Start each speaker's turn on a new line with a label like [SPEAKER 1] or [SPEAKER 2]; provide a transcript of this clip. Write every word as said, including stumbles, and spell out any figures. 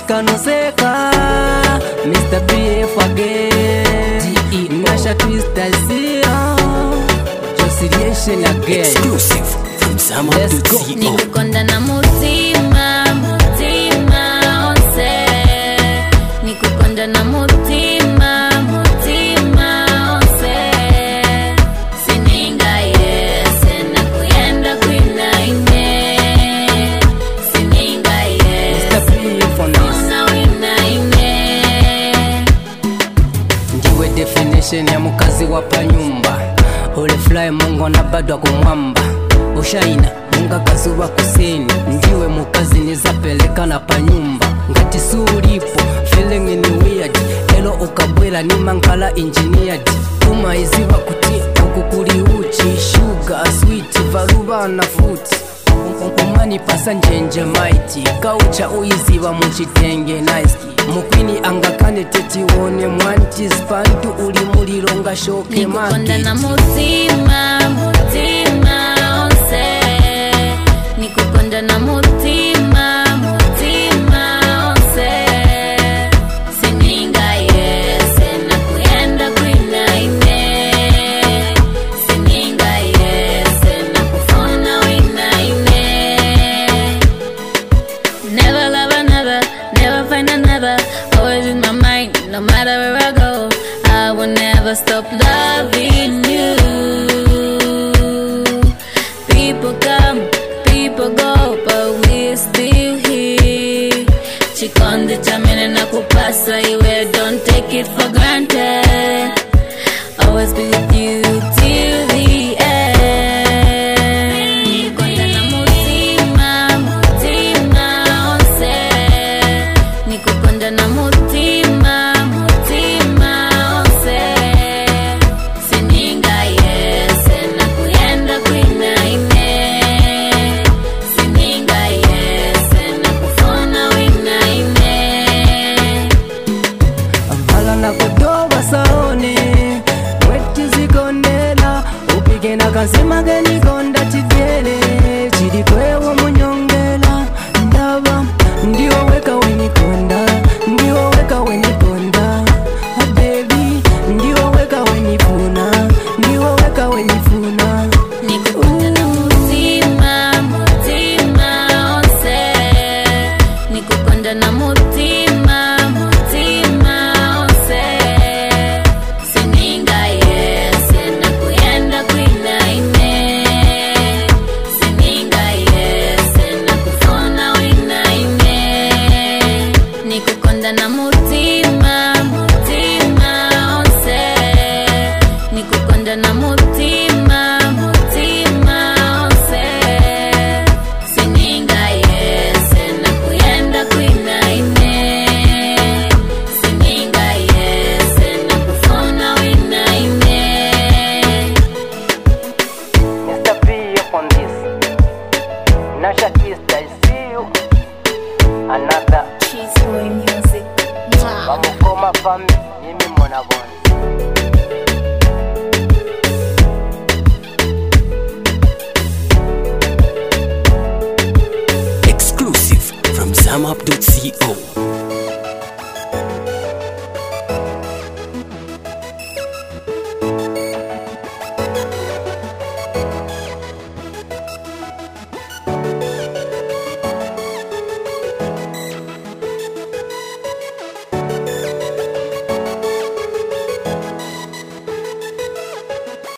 [SPEAKER 1] sikanoseka Mister B F again Nasha Twister Zia Josiliation again
[SPEAKER 2] Exclusive from Zama to C E O.
[SPEAKER 3] Nikukonda na mutima, mutima onse. Nikukonda na mutima, mutima onse. Sininga yese na kuyenda kwina ine. Sininga yese
[SPEAKER 1] Mister B for this
[SPEAKER 3] una wina ine.
[SPEAKER 1] Ndiwe definition ya mukazi wapa nyumba Ule fly mungo na bado kumwamba Ushaina munga kazuwa kusini Ndiwe mukazi nizapeleka na pa nyumba Ngati sulipo feeling ni weird Elo ukabwela ni mangala engineered Kuma iziwa kuti ukukuli uchi Sugar, sweet, varuba na fruit Umani pasa njenje mighty Kaucha uiziwa muchitenge nice Mukwini angakane teti wone mwanti Spantu uli mulilonga shoke maki
[SPEAKER 3] Nikukonda na mutima, mutima onse. Nikukonda na mutima, mutima onse. Sininga yese na kuyenda kwina ine. Sininga yese na kufuna wina ine. Never love another, never find another. Always in my mind, no matter where I go. I will never stop loving you. People come, people go, but we're still here. Chikonde chamene na kupasa iwe, don't take it for granted. Always be with you till the end. Nikukonda na mutima, mutima onse. Nikukonda na mutima, mutima onse. Sininga yese na kuyenda kwina ine. Sininga yese na kufuna wina ine.
[SPEAKER 1] Avala na kudoba saone Weti zikondela Upige na kasima geniko